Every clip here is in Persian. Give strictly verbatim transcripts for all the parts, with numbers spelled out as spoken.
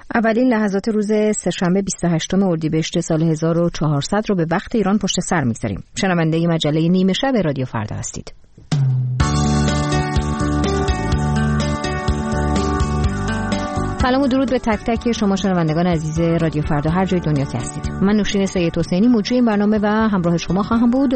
اولین لحظات روز سه‌شنبه بیست و هشتم اردیبهشت سال هزار و چهارصد رو به وقت ایران پشت سر می‌گذاریم. شنونده مجله نیمه شب رادیو فردا هستید. سلام و درود به تک تک شما شنوندگان عزیز رادیو فردا هر جای دنیا که هستید. من نوشین سید حسینی مجری این برنامه و همراه شما خواهم بود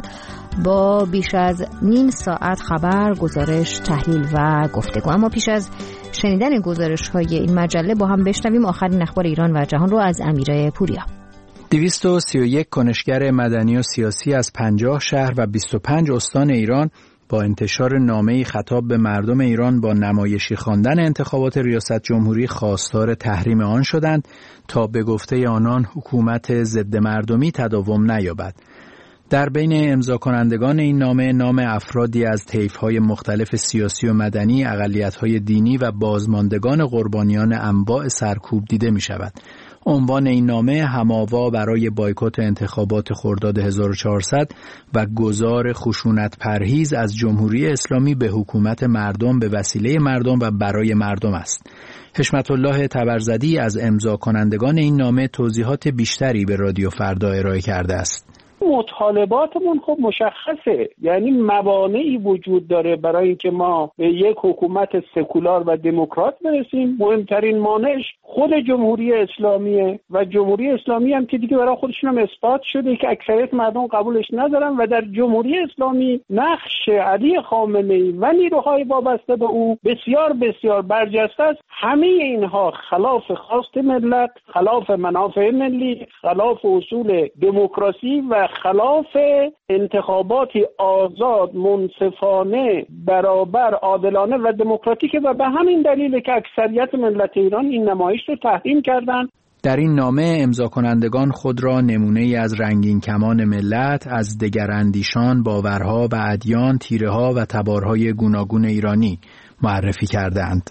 با بیش از نیم ساعت خبر، گزارش، تحلیل و گفتگو. اما پیش از شنیدن گزارش‌های این مجله با هم بشنویم آخرین اخبار ایران و جهان رو از امیر پوریا. دویست و سی و یک کنشگر مدنی و سیاسی از پنجاه شهر و بیست و پنج استان ایران با انتشار نامه‌ای خطاب به مردم ایران با نمایشی خواندن انتخابات ریاست جمهوری خواستار تحریم آن شدند تا به گفته آنان حکومت ضد مردمی تداوم نیابد. در بین امضا کنندگان این نامه نام افرادی از طیف‌های مختلف سیاسی و مدنی، اقلیت‌های دینی و بازماندگان قربانیان انواع سرکوب دیده می‌شود. عنوان این نامه هماوا برای بایکوت انتخابات خرداد هزار و چهارصد و گذار خشونت پرهیز از جمهوری اسلامی به حکومت مردم به وسیله مردم و برای مردم است. حشمت الله تبرزدی از امضا کنندگان این نامه توضیحات بیشتری به رادیو فردا ارائه کرده است. مطالباتمون خب مشخصه، یعنی موانعی وجود داره برای اینکه ما به یک حکومت سکولار و دموکرات برسیم. مهمترین مانعش خود جمهوری اسلامیه و جمهوری اسلامی هم که دیگه برای خودشون هم اثبات شده که اکثریت مردم قبولش ندارن و در جمهوری اسلامی نقش علی خامنه‌ای و نیروهای وابسته به او بسیار بسیار برجسته است. همه اینها خلاف خواست ملت، خلاف منافع ملی، خلاف اصول دموکراسی و خلاف انتخاباتی آزاد، منصفانه، برابر، عادلانه و دموکراتیکه و به همین دلیل که اکثریت ملت ایران این نمایش رو تحریم کردند. در این نامه امضا کنندگان خود را نمونه‌ای از رنگین کمان ملت، از دگراندیشان، باورها و ادیان، تیره‌ها و تبارهای گوناگون ایرانی معرفی کردند.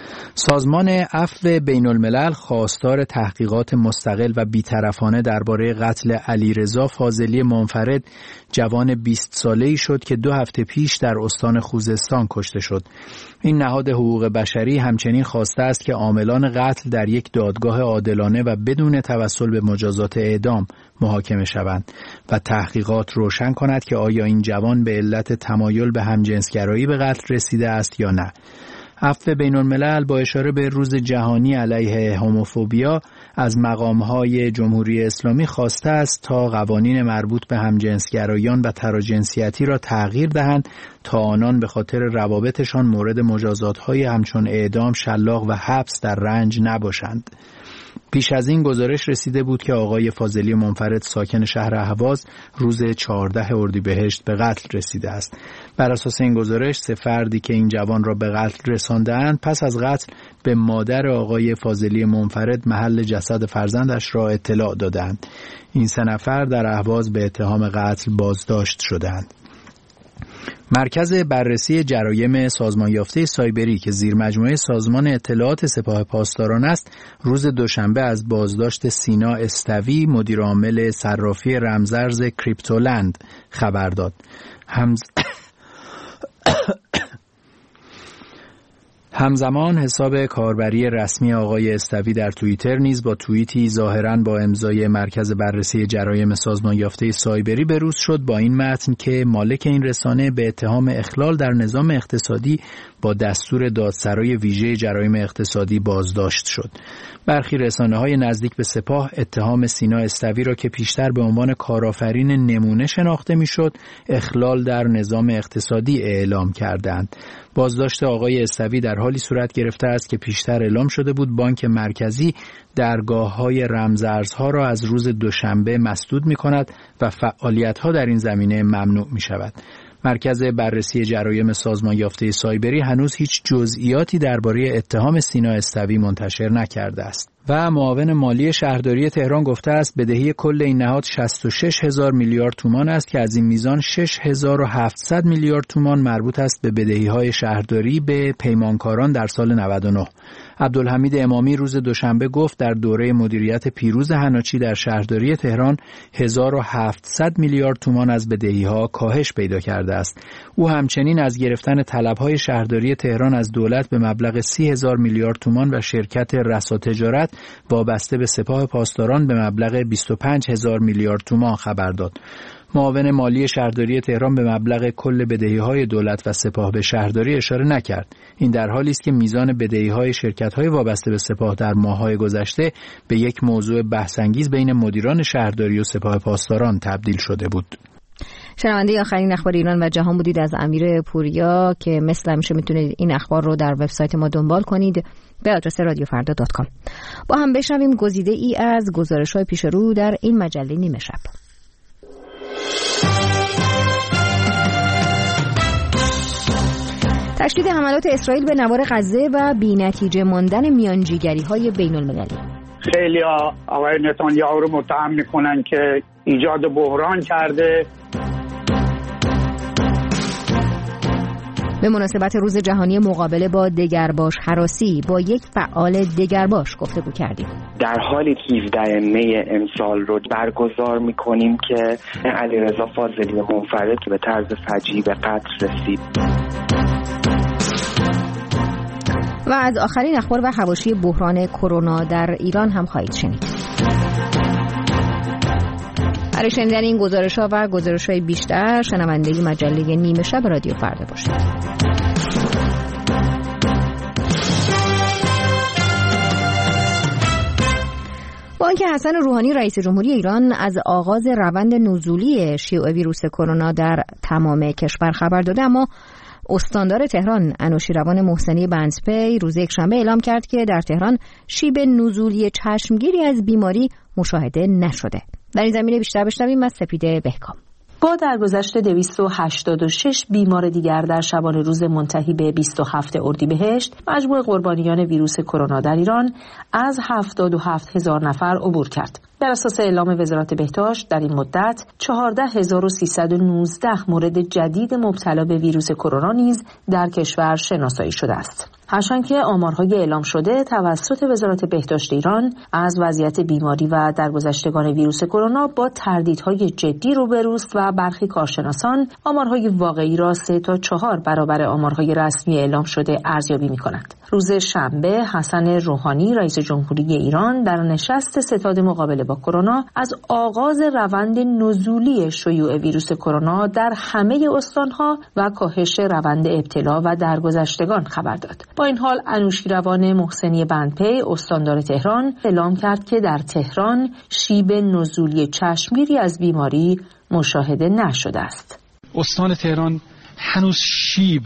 سازمان عفو بین الملل خواستار تحقیقات مستقل و بیطرفانه درباره قتل علیرضا فاضلی منفرد، جوان بیست ساله‌ای شد که دو هفته پیش در استان خوزستان کشته شد. این نهاد حقوق بشری همچنین خواسته است که عاملان قتل در یک دادگاه عادلانه و بدون توسل به مجازات اعدام محاکمه شوند و تحقیقات روشن کند که آیا این جوان به علت تمایل به همجنسگرایی به قتل رسیده است یا نه. عفو بین الملل با اشاره به روز جهانی علیه هوموفوبیا از مقام‌های جمهوری اسلامی خواسته است تا قوانین مربوط به همجنسگرایان و تراجنسیتی را تغییر دهند تا آنان به خاطر روابطشان مورد مجازات‌های همچون اعدام، شلاق و حبس در رنج نباشند. پیش از این گزارش رسیده بود که آقای فاضلی منفرد ساکن شهر اهواز روز چهاردهم اردیبهشت به قتل رسیده است. بر اساس این گزارش سه فردی که این جوان را به قتل رسانده‌اند پس از قتل به مادر آقای فاضلی منفرد محل جسد فرزندش را اطلاع دادند. این سه نفر در اهواز به اتهام قتل بازداشت شدند. مرکز بررسی جرایم سازمان یافته سایبری که زیر مجموعه سازمان اطلاعات سپاه پاسداران است، روز دوشنبه از بازداشت سینا استوی، مدیر عامل صرافی رمزارز کریپتولند خبر داد. همز... همزمان حساب کاربری رسمی آقای استوی در توییتر نیز با توییتی ظاهراً با امضای مرکز بررسی جرایم سازمان یافته سایبری بروز شد با این متن که مالک این رسانه به اتهام اخلال در نظام اقتصادی با دستور دادسرای ویژه جرایم اقتصادی بازداشت شد. برخی رسانه‌های نزدیک به سپاه اتهام سینا استوی را که پیشتر به عنوان کارآفرین نمونه شناخته میشد، اخلال در نظام اقتصادی اعلام کردند. بازداشت آقای استوی در حالی صورت گرفته است که پیشتر اعلام شده بود بانک مرکزی درگاه‌های رمزارزها را از روز دوشنبه مسدود می‌کند و فعالیت‌ها در این زمینه ممنوع می‌شود. مرکز بررسی جرایم سازمان یافته سایبری هنوز هیچ جزئیاتی درباره اتهام سینا استوی منتشر نکرده است. و معاون مالی شهرداری تهران گفته است بدهی کل این نهاد شصت و شش هزار میلیارد تومان است که از این میزان شش هزار و هفتصد میلیارد تومان مربوط است به بدهی‌های شهرداری به پیمانکاران در سال نود و نه. عبدالحمید امامی روز دوشنبه گفت در دوره مدیریت پیروز حناچی در شهرداری تهران هزار و هفتصد میلیارد تومان از بدهی‌ها کاهش پیدا کرده است. او همچنین از گرفتن طلب‌های شهرداری تهران از دولت به مبلغ سی هزار میلیارد تومان و شرکت رسا تجارت وابسته به سپاه پاسداران به مبلغ بیست و پنج هزار میلیارد تومان خبر داد. معاون مالی شهرداری تهران به مبلغ کل بدهی‌های دولت و سپاه به شهرداری اشاره نکرد. این در حالی است که میزان بدهی‌های شرکت‌های وابسته به سپاه در ماه‌های گذشته به یک موضوع بحث‌انگیز بین مدیران شهرداری و سپاه پاسداران تبدیل شده بود. شنونده آخرین اخبار ایران و جهان بودید از امیر پوریا که مثل همیشه میتونید این اخبار رو در وبسایت ما دنبال کنید به آدرس رادیو فردا دات کام. با هم بشنویم گزیده ای از گزارش‌های پیش رو در این مجله نیمه شب. تشدید حملات اسرائیل به نوار غزه و بی‌نتیجه ماندن میانجیگری‌های بین‌المللی. خیلی آقای نتانیاهو رو متهم میکنن که ایجاد بحران کرده. به مناسبت روز جهانی مقابله با دگرباش هراسی با یک فعال دگرباش گفتگو کردیم. در حال هفدهم می امسال رو برگزار میکنیم که علیرضا فاضلی منفرد به طرز فجیع به قتل رسید. و از آخرین اخبار و حواشی بحران کرونا در ایران هم خواهید شنید. برای شنیدن این گزارش‌ها و گزارش‌های بیشتر شنونده مجله نیمه شب رادیو فردا باشید. با اینکه حسن روحانی رئیس جمهوری ایران از آغاز روند نزولی شیوع ویروس کرونا در تمام کشور خبر داده، اما استاندار تهران انوشیروان محسنی بندپی روز یکشنبه اعلام کرد که در تهران شیب نزولی چشمگیری از بیماری مشاهده نشده. در این زمینه بیشتر بشنویم از سپیده بهکام. با درگذشت دویست و هشتاد و شش بیمار دیگر در شبانه روز منتهی به بیست و هفت اردیبهشت، مجموع قربانیان ویروس کرونا در ایران از هفتاد و هفت هزار نفر عبور کرد. بر اساس اعلام وزارت بهداشت در این مدت چهارده هزار و سیصد و نوزده مورد جدید مبتلا به ویروس کرونا نیز در کشور شناسایی شده است. هرچند که آمارهای اعلام شده توسط وزارت بهداشت ایران از وضعیت بیماری و درگذشتگان ویروس کرونا با تردیدهای جدی روبروست و برخی کارشناسان آمارهای واقعی را سه تا چهار برابر آمارهای رسمی اعلام شده ارزیابی می‌کنند. روز شنبه حسن روحانی رئیس جمهوری ایران در نشست ستاد مقابله با کرونا از آغاز روند نزولی شیوع ویروس کرونا در همه استانها و کاهش روند ابتلا و درگذشتگان خبر داد. با این حال انوشیروان محسنی بندپی استاندار تهران اعلام کرد که در تهران شیب نزولی چشمگیری از بیماری مشاهده نشده است. استان تهران هنوز شیب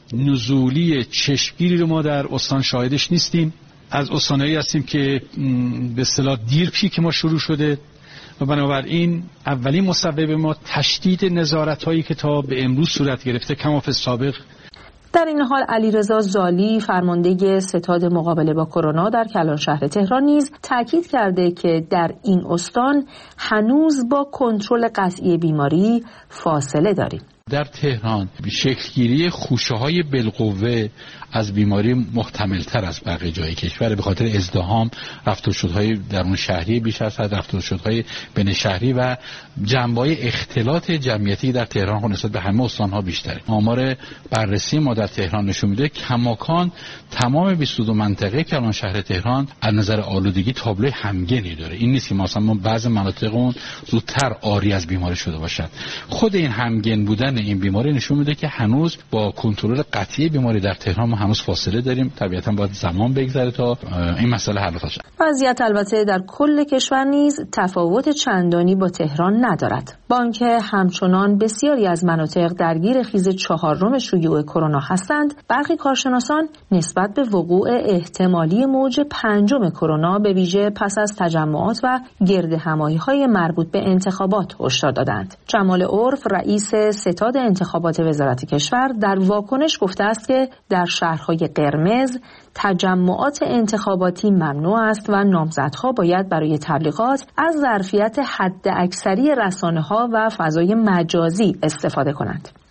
نزولی چشمگیری رو ما در استان شاهدش نیستیم. از استانهایی هستیم که به اصطلاح دیر پیک ما شروع شده و بنابراین اولین مسبب ما تشدید نظارت‌هایی که تا به امروز صورت گرفته کماف سابق. در این حال علیرضا زالی فرمانده ستاد مقابله با کرونا در کلان شهر تهران نیز تاکید کرده که در این استان هنوز با کنترل قطعی بیماری فاصله داریم. در تهران شکلگیری خوشه‌های بالقوه از بیماری محتمل‌تر از بقیه جای کشور به خاطر ازدحام، رفت و شدهای درون شهری بیش از حد، رفت و شدهای بین شهری و جنبه‌های اختلاط جمعیتی در تهران نسبت به همه استان‌ها بیشتره. آمار بررسی ما در تهران نشون میده کماکان تمام بیست و دو منطقه کلان شهر تهران از نظر آلودگی تابلوی همگنی داره. این نیست که مثلا بعضی مناطق اون زودتر عاری از بیماری شده باشد. خود این همگن بودن این بیماری نشون میده که هنوز با کنترل قطعی بیماری در تهران ما هنوز فاصله داریم. طبیعتاً باید زمان بگذره تا این مسئله حل بشه. وضعیت البته در کل کشور نیز تفاوت چندانی با تهران ندارد. با آنکه همچنان بسیاری از مناطق درگیر خیز چهارم شیوع کرونا هستند، برخی کارشناسان نسبت به وقوع احتمالی موج پنجم کرونا به ویژه پس از تجمعات و گردهمایی‌های مربوط به انتخابات هشدار دادند. جمال عرف رئیس ستاد انتخابات وزارت کشور در واکنش گفته است که در شهرهای قرمز تجمعات انتخاباتی ممنوع است و نامزدها باید برای تبلیغات از ظرفیت حد اکثری رسانه‌ها و فضای مجازی استفاده کنند.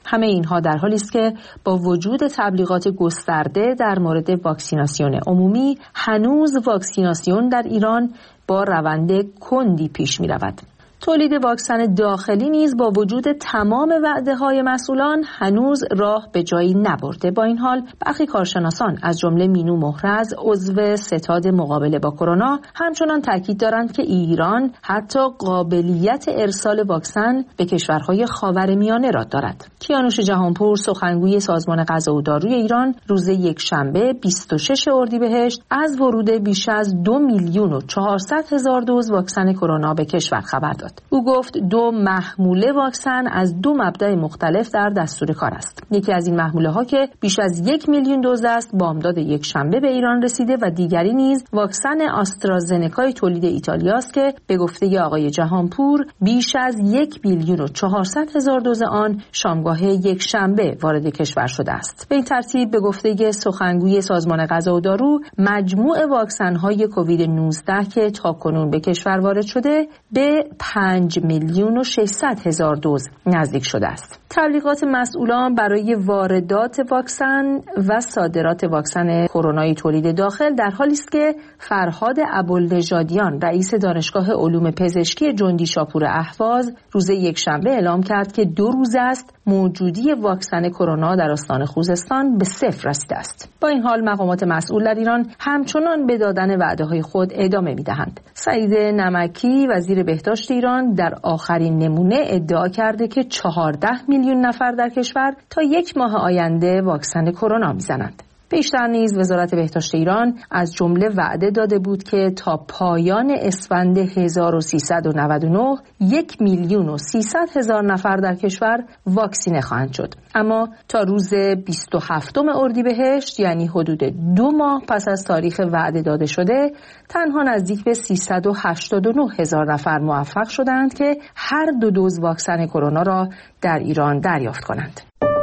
همه اینها در حالی است که با وجود تبلیغات گسترده در مورد واکسیناسیون عمومی، هنوز واکسیناسیون در ایران با روند کندی پیش می رود. تولید واکسن داخلی نیز با وجود تمام وعده‌های مسئولان هنوز راه به جایی نبرده. با این حال برخی کارشناسان از جمله مینو محرز عضو ستاد مقابله با کرونا همچنان تاکید دارند که ایران حتی قابلیت ارسال واکسن به کشورهای خاورمیانه را دارد. کیانوش جهانپور سخنگوی سازمان غذا و داروی ایران روز یکشنبه بیست و شش اردیبهشت از ورود بیش از دو میلیون و چهارصد هزار دوز واکسن کرونا به کشور خبر داد. او گفت دو محموله واکسن از دو مبدأ مختلف در دستور کار است. یکی از این محموله ها که بیش از یک میلیون دوز است بامداد یک شنبه به ایران رسیده و دیگری نیز واکسن آسترازنکای تولید ایتالیا است که به گفته آقای جهانپور بیش از یک میلیون و چهارصد هزار دوز آن شامگاه یک شنبه وارد کشور شده است. به این ترتیب به گفته سخنگوی سازمان غذا و دارو مجموع واکسن های کووید نوزده که تاکنون به کشور وارد شده به پنج میلیون و ششصد هزار دوز نزدیک شده است. تبلیغات مسئولان برای واردات واکسن و صادرات واکسن کرونای تولید داخل در حالی است که فرهاد ابوالنژادیان رئیس دانشگاه علوم پزشکی جندی شاپور اهواز روز یکشنبه اعلام کرد که دو روز است موجودی واکسن کرونا در استان خوزستان به صفر رسیده است. با این حال مقامات مسئول در ایران همچنان به دادن وعده‌های خود ادامه می‌دهند. سعید نمکی وزیر بهداشت ایران در آخرین نمونه ادعا کرده که چهارده میلیون نفر در کشور تا یک ماه آینده واکسن کرونا میزنند. پیشتر نیز وزارت بهداشت ایران از جمله وعده داده بود که تا پایان اسفند هزار و سیصد و نود و نه یک میلیون و سیصد هزار نفر در کشور واکسینه خواهند شد. اما تا روز بیست و هفتم اردیبهشت یعنی حدود دو ماه پس از تاریخ وعده داده شده تنها نزدیک به سیصد و هشتاد و نه هزار نفر موفق شدند که هر دو دوز واکسن کرونا را در ایران دریافت کنند.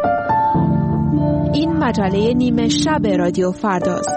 این مجله نیمه شب رادیو فرداست.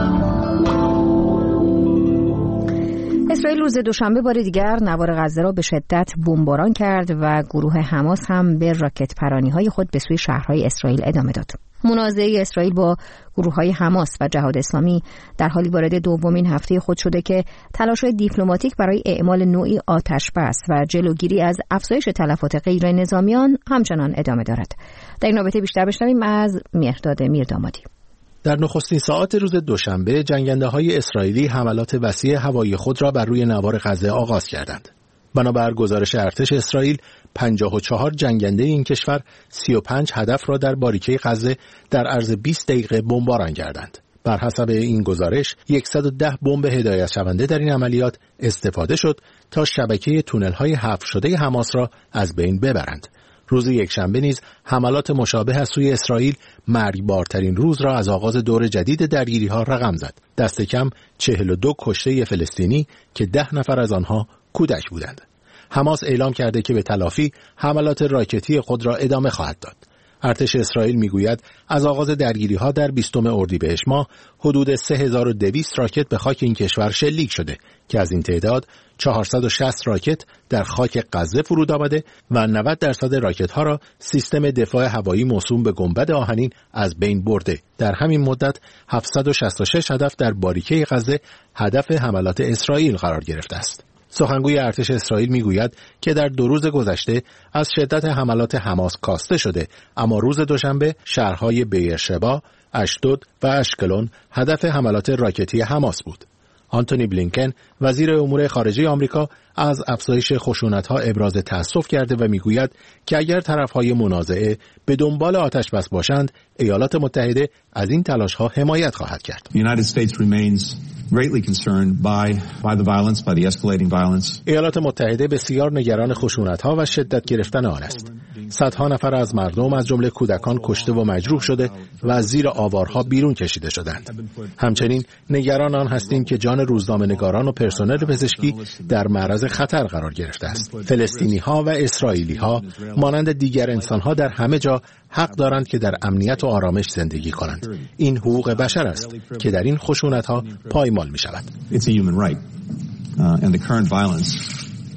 اسرائیل روز دوشنبه بار دیگر نوار غزه را به شدت بمباران کرد و گروه حماس هم به راکت پرانی‌های خود به سوی شهرهای اسرائیل ادامه داد. منازعه اسرائیل با گروه‌های حماس و جهاد اسلامی در حالی وارد دومین هفته خود شده که تلاش‌های دیپلماتیک برای اعمال نوعی آتش‌بس و جلوگیری از افزایش تلفات غیر نظامیان همچنان ادامه دارد. در این رابطه بیشتر بشنویم از مهرداد میردامادی. در نخستین ساعات روز دوشنبه جنگنده‌های اسرائیلی حملات وسیع هوایی خود را بر روی نوار غزه آغاز کردند. بنابر گزارش ارتش اسرائیل پنجاه و چهار جنگنده این کشور سی و پنج هدف را در باریکه غزه در عرض بیست دقیقه بمباران کردند. بر حسب این گزارش صد و ده بمب هدایت شونده در این عملیات استفاده شد تا شبکه تونل‌های حفر شده حماس را از بین ببرند. روز یکشنبه نیز حملات مشابه از سوی اسرائیل مرگبارترین روز را از آغاز دور جدید درگیری‌ها رقم زد. دست کم چهل و دو کشته فلسطینی که ده نفر از آنها کودک بودند. حماس اعلام کرده که به تلافی حملات راکتی خود را ادامه خواهد داد. ارتش اسرائیل میگوید از آغاز درگیری‌ها در بیستم اردیبهشت ماه حدود سه هزار و دویست راکت به خاک این کشور شلیک شده که از این تعداد چهارصد و شصت راکت در خاک غزه فرود آمده و نود درصد راکت‌ها را سیستم دفاع هوایی موسوم به گنبد آهنین از بین برده. در همین مدت هفتصد و شصت و شش هدف در باریکه غزه هدف حملات اسرائیل قرار گرفته است. سخنگوی ارتش اسرائیل میگوید که در دو روز گذشته از شدت حملات حماس کاسته شده، اما روز دوشنبه شهرهای بیرشبا، اشدود و اشکلون هدف حملات راکتی حماس بود. آنتونی بلینکن وزیر امور خارجه آمریکا از افزایش خشونت‌ها ابراز تأسف کرده و میگوید که اگر طرف‌های منازعه به دنبال آتش‌بس باشند، ایالات متحده از این تلاش‌ها حمایت خواهد کرد. The United States remains greatly concerned by by the violence, by the escalating violence. ایالات متحده بسیار نگران خشونت‌ها و شدت گرفتن آن است. صدها نفر از مردم از جمله کودکان کشته و مجروح شده و از زیر آوارها بیرون کشیده شدند. همچنین نگران آن هستیم که جان روزنامه‌نگاران و پرسنل پزشکی در معرض خطر قرار گرفته است. فلسطینی‌ها و اسرائیلی‌ها مانند دیگر انسان‌ها در همه جا حق دارند که در امنیت و آرامش زندگی کنند. این حقوق بشر است که در این خشونت‌ها پایمال می‌شود. It's a human right. Uh, and the current violence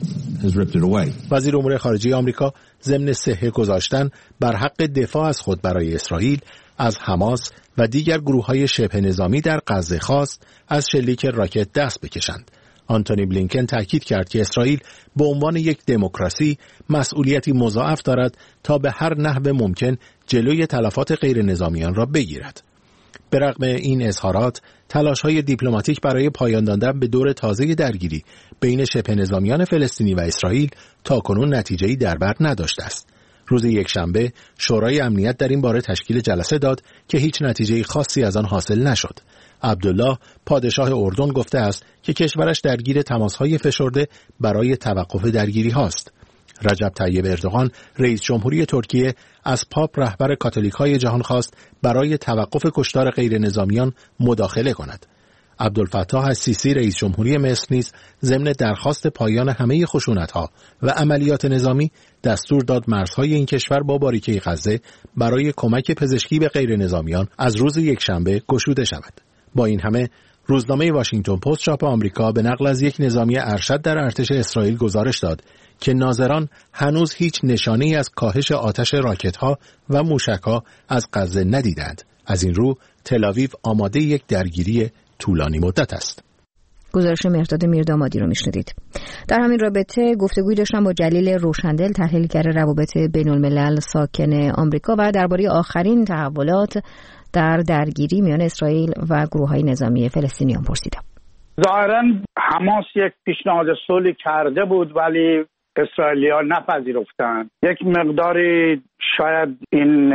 has ripped it away. وزیر امور خارجه آمریکا ضمن صحه گذاشتن بر حق دفاع از خود برای اسرائیل از حماس و دیگر گروه‌های شبه نظامی در غزه خواست از شلیک راکت دست بکشند. آنتونی بلینکن تاکید کرد که اسرائیل به عنوان یک دموکراسی مسئولیتی مضاعف دارد تا به هر نحو ممکن جلوی تلفات غیر نظامیان را بگیرد. به رغم این اظهارات، تلاش‌های دیپلماتیک برای پایان دادن به دور تازه درگیری بین شبه نظامیان فلسطینی و اسرائیل تاکنون نتیجه‌ای در بر نداشته است. روز یکشنبه شورای امنیت در این باره تشکیل جلسه داد که هیچ نتیجه خاصی از آن حاصل نشد. عبدالله پادشاه اردن گفته است که کشورش درگیر تماس‌های فشرده برای توقف درگیری هاست. رجب طیب اردوغان رئیس جمهوری ترکیه از پاپ رهبر کاتولیک‌های جهان خواست برای توقف کشتار غیر نظامیان مداخله کند. عبدالفتاح السیسی رئیس جمهوری مصر نیز ضمن درخواست پایان همه خشونت‌ها و عملیات نظامی دستور داد مرزهای این کشور با باریکه غزه برای کمک پزشکی به غیر نظامیان از روز یکشنبه گشوده شود. با این همه روزنامه واشنگتن پست چاپ آمریکا به نقل از یک نظامی ارشد در ارتش اسرائیل گزارش داد که ناظران هنوز هیچ نشانه‌ای از کاهش آتش راکت‌ها و موشک‌ها از غزه ندیدند. از این رو تل‌آویو آماده یک درگیری طولانی مدت است. گزارش مهرداد میردامادی رو میشنیدید. در همین رابطه گفتگوی داشتم با جلیل روشندل، تحلیلگر روابط بین‌الملل ساکن آمریکا و درباره آخرین تحولات در درگیری میان اسرائیل و گروه‌های نظامی فلسطینیان پرسیدم. ظاهراً حماس یک پیشنهاد صلح کرده بود ولی اسرائیلی‌ها نپذیرفتند. یک مقداری شاید این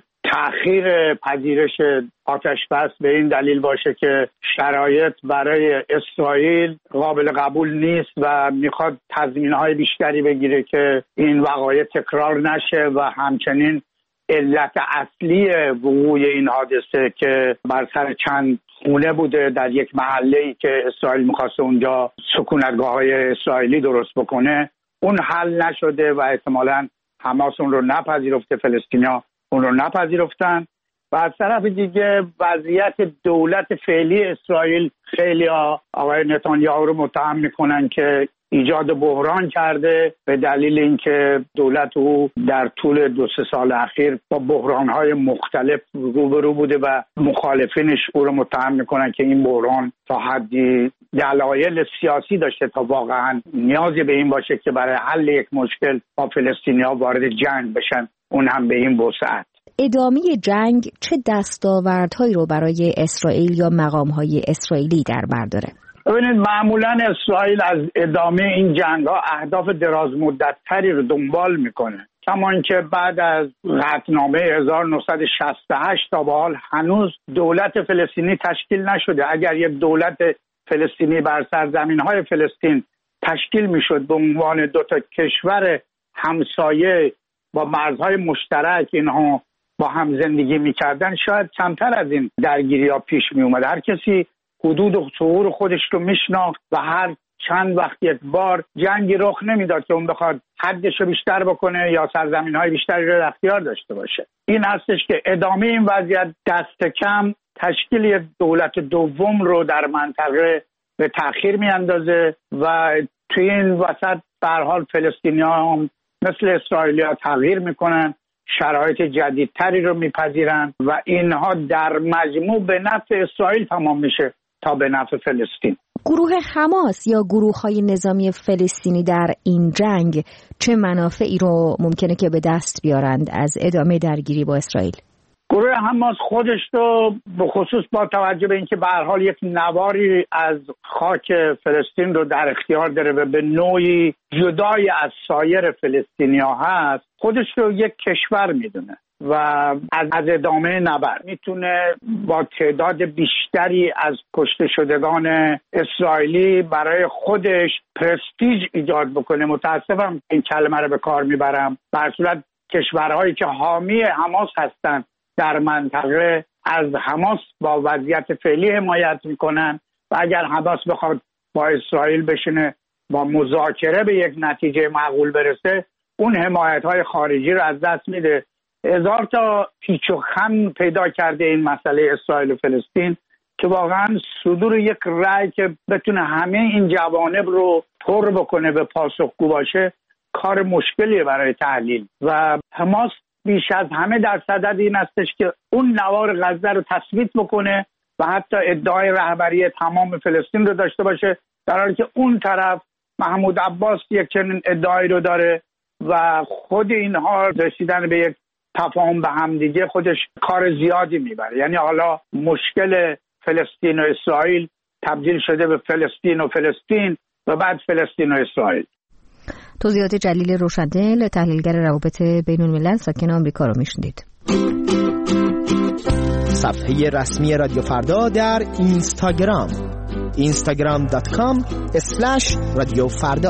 تأخیر پذیرش آتش‌بس به این دلیل باشه که شرایط برای اسرائیل قابل قبول نیست و میخواد تضمین‌های بیشتری بگیره که این وقایع تکرار نشه و همچنین علت اصلی وقوع این حادثه که بر سر چند خونه بوده در یک محله‌ای که اسرائیل می‌خواسته اونجا سکونتگاه‌های اسرائیلی درست بکنه، اون حل نشده و احتمالاً حماس اون رو نپذیرفته، فلسطینیا اون رو نپذیرفتن و از طرف دیگه وضعیت دولت فعلی اسرائیل خیلی آقای نتانیاهو رو متهم میکنن که ایجاد بحران کرده به دلیل اینکه دولت او در طول دو سه سال اخیر با بحران‌های مختلف روبرو بوده و مخالفینش او رو متهم میکنن که این بحران تا حدی دلایل سیاسی داشته تا واقعا نیازی به این باشه که برای حل یک مشکل با فلسطینی‌ها وارد جنگ بشن، اون هم به این وسعت. ادامه جنگ چه دستاوردهایی رو برای اسرائیل یا مقام‌های اسرائیلی در بر داره؟ ببینید معمولا اسرائیل از ادامه این جنگ‌ها اهداف دراز مدت‌تری رو دنبال میکنه، کما که بعد از قطعنامه هزار و نهصد و شصت و هشت تا به حال هنوز دولت فلسطینی تشکیل نشده. اگر یک دولت فلسطینی بر سرزمین‌های فلسطین تشکیل میشد به عنوان دو تا کشور همسایه با مرزهای مشترک اینها با هم زندگی میکردن، شاید کمتر از این درگیری ها پیش می اومد. هر کسی حدود و ظهور خودش رو میشناخت و هر چند وقت یک بار جنگی رخ نمیداد که اون بخواد حدش رو بیشتر بکنه یا سرزمین های بیشتری رو در اختیار داشته باشه. این هستش که ادامه این وضعیت دست کم تشکیل یک دولت دوم رو در منطقه به تأخیر میاندازه و توی این وسط به هر حال فلسطینی‌ها هم مثل اسرائیلی‌ها تغییر میکنن، شرایط جدیدتری رو میپذیرن و اینها در مجموع به نفع اسرائیل تمام میشه تا به نفع فلسطین. گروه حماس یا گروه‌های نظامی فلسطینی در این جنگ چه منافعی رو ممکنه که به دست بیارند از ادامه درگیری با اسرائیل؟ گروه حماس خودش رو به خصوص با توجه به اینکه به هر حال یک نواری از خاک فلسطین رو در اختیار داره و به نوعی جدای از سایر فلسطینی‌ها هست، خودش رو یک کشور میدونه و از ادامه نبرد میتونه با تعداد بیشتری از کشته شدگان اسرائیلی برای خودش پرستیژ ایجاد بکنه. متاسفم این کلمه رو به کار میبرم. در صورت کشورهایی که حامی حماس هستن در منطقه از حماس با وضعیت فعلی حمایت میکنن و اگر حماس بخواد با اسرائیل بشینه با مذاکره به یک نتیجه معقول برسه، اون حمایت‌های خارجی رو از دست میده. هزار تا پیچ و خم پیدا کرده این مسئله اسرائیل و فلسطین که واقعا صدور یک رأی که بتونه همه این جوانب رو پر بکنه به پاسخگو باشه کار مشکلیه برای تحلیل و حماس بیش از همه در صدد این استش که اون نوار غزه رو تثبیت بکنه و حتی ادعای رهبری تمام فلسطین رو داشته باشه، در حالی که اون طرف محمود عباس یک چنین ادعایی رو داره و خود اینها رسیدن به یک تفاهم به هم دیگه خودش کار زیادی میبره. یعنی حالا مشکل فلسطین و اسرائیل تبدیل شده به فلسطین و فلسطین و بعد فلسطین و اسرائیل. توضیحات جلیل روشندل، تحلیلگر روابط بین الملل ساکن آمریکا رو میشنید. صفحه رسمی رادیو فردا در اینستاگرام اینستاگرام دات کام اسلش رادیو فردا.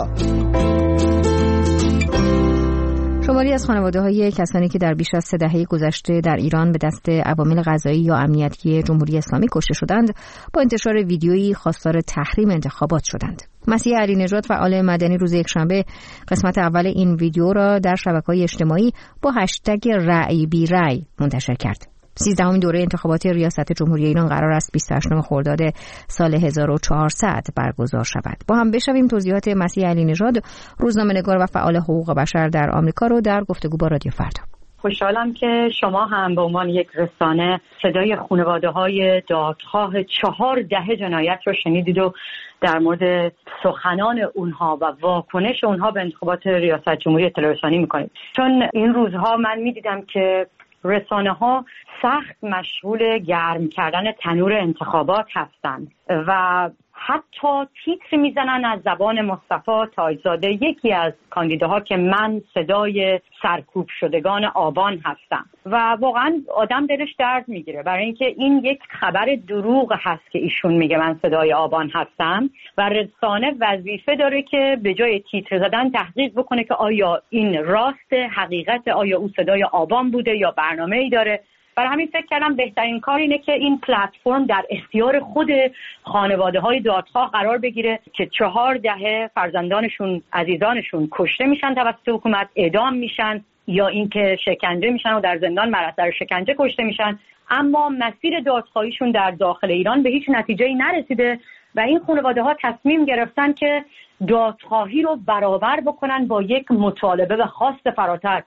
شماری از خانواده‌های کسانی که در بیش از سه دهه گذشته در ایران به دست عوامل قضایی یا امنیتی جمهوری اسلامی کشته شدند، با انتشار ویدیویی خواستار تحریم انتخابات شدند. مسیح علی نژاد، فعال مدنی، روز یکشنبه قسمت اول این ویدیو را در شبکه‌های اجتماعی با هشتگ رأی بی رأی منتشر کرد. سیزدهمین دوره انتخابات ریاست جمهوری ایران قرار است بیست و هشتم خرداد سال هزار و چهارصد برگزار شود. با هم بشنویم توضیحات مسیح علی نژاد، روزنامه‌نگار و فعال حقوق بشر در آمریکا رو در گفتگو با رادیو فردا. خوشحالم که شما هم به عنوان یک رسانه صدای خانواده‌های دادخواه چهار دهه جنایت رو شنیدید و در مورد سخنان اونها و واکنش اونها به انتخابات ریاست جمهوری اطلاع رسانی می‌کنید. چون این روزها من می‌دیدم که رسانه ها سخت مشغول گرم کردن تنور انتخابات هستند و حتی تیتر میزنن از زبان مصطفی تاجزاده، یکی از کاندیداها که من صدای سرکوب شدگان آبان هستم، و واقعا آدم دلش درد میگیره برای اینکه این یک خبر دروغ هست که ایشون میگه من صدای آبان هستم و رسانه وظیفه داره که به جای تیتر زدن تحقیق بکنه که آیا این راست، حقیقت، آیا او صدای آبان بوده یا برنامه‌ای داره. برای همین فکر کردم بهترین کار اینه که این پلتفرم در اختیار خود خانواده‌های دادخواه قرار بگیره که چهار دهه فرزندانشون، عزیزانشون کشته میشن توسط حکومت، اعدام میشن یا اینکه شکنجه میشن و در زندان بر اثر شکنجه کشته میشن، اما مسیر دادخواهیشون در داخل ایران به هیچ نتیجه‌ای نرسیده و این خانواده‌ها تصمیم گرفتن که دادخواهی رو برابر بکنن با یک مطالبه و خواست فراتر.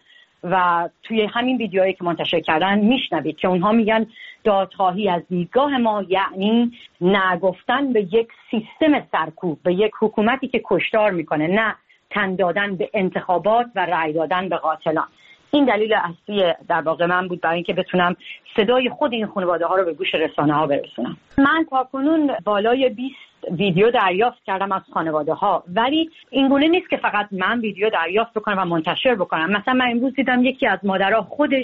و توی همین ویدیوهایی که منتشر کردن میشنوید که اونها میگن دادخواهی از دیدگاه ما یعنی نگفتن به یک سیستم سرکوب، به یک حکومتی که کشتار میکنه، نه تن دادن به انتخابات و رأی دادن به قاتلان. این دلیل اصلی در واقع من بود برای اینکه بتونم صدای خود این خانواده ها رو به گوش رسانه ها برسونم. من تاکنون بالای بیست ویدیو دریافت کردم از خانواده ها، ولی این گونه نیست که فقط من ویدیو دریافت بکنم و منتشر بکنم. مثلا من امروز دیدم یکی از مادرها خودش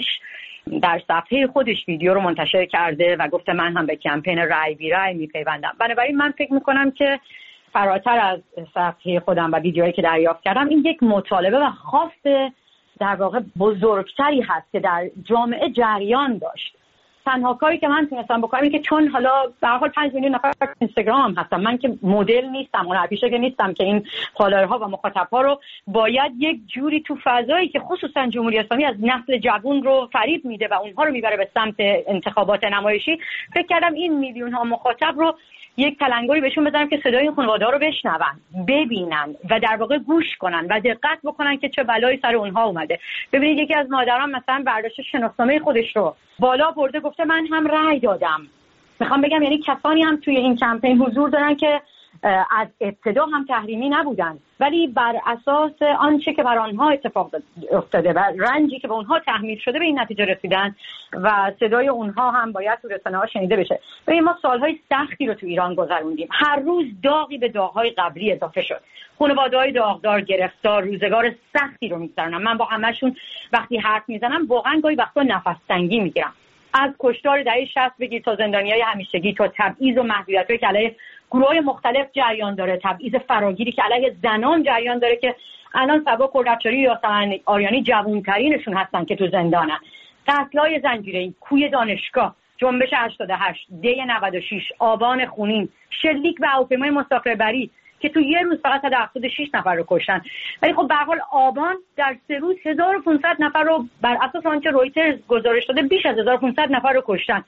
در صفحه خودش ویدیو رو منتشر کرده و گفته من هم به کمپین رأی بی رأی میپیوندم. بنابراین من فکر میکنم که فراتر از صفحه خودم و ویدیوهایی که دریافت کردم، این یک مطالبه و خواست در واقع بزرگتری هست که در جامعه جریان داشت. تنها کاری که من تونستم بکنم اینه که چون حالا به هر حال پنج میلیون نفر اینستاگرام هستم، من که مدل نیستم، هنرپیشه که نیستم که این فالوورها و مخاطبها رو باید یک جوری تو فضایی که خصوصا جمهوری اسلامی از نسل جوان رو فریب میده و اونها رو میبره به سمت انتخابات نمایشی، فکر کردم این میلیون ها مخاطب رو یک تلنگری بهشون بزنم که صدای این خانواده‌ها رو بشنون، ببینن و در واقع گوش کنن و دقت بکنن که چه بلایی سر اونها اومده. ببینید یکی از مادران مثلا برداشت شناسنامه خودش رو بالا برده، گفته من هم رأی دادم. میخوام بگم یعنی کسانی هم توی این کمپین حضور دارن که از ابتدا هم تحریمی نبودن، ولی بر اساس آنچه که بر آنها اتفاق افتاده و رنجی که به اونها تحمیل شده به این نتیجه رسیدن و صدای اونها هم باید تو رسانه‌ها شنیده بشه. ببین ما سالهای سختی رو تو ایران گذروندیم، هر روز داغی به داغ‌های قبلی اضافه شد. خانواده‌های داغدار، گرفتار، روزگار سختی رو می‌گذرونن. من با همه‌شون وقتی حرف میزنم واقعا گاهی وقتا نفس تنگی میگیرم. از کشتار دهه شصت بگیر تا زندانیای همیشگی، تا تبعیض و محدودیت‌هایی که علیه گروه‌های مختلف جریان داره، تبعیض فراگیری که علیه زنان جریان داره که الان سبا کردافشاری یا یاسمن آریانی جوان‌ترینشون هستن که تو زندانن. قتل‌های زنجیره‌ای، کوی دانشگاه، جنبش هشتاد و هشت، دی نود و شش، آبان خونین، شلیک به هواپیمای مسافربری که تو یه روز فقط هفتاد و شش نفر رو کشتن. ولی خب به هر حال آبان در سه روز هزار و پانصد نفر رو بر اساس آنچه رویترز گزارش داده بیش از هزار و پانصد نفر رو کشتن.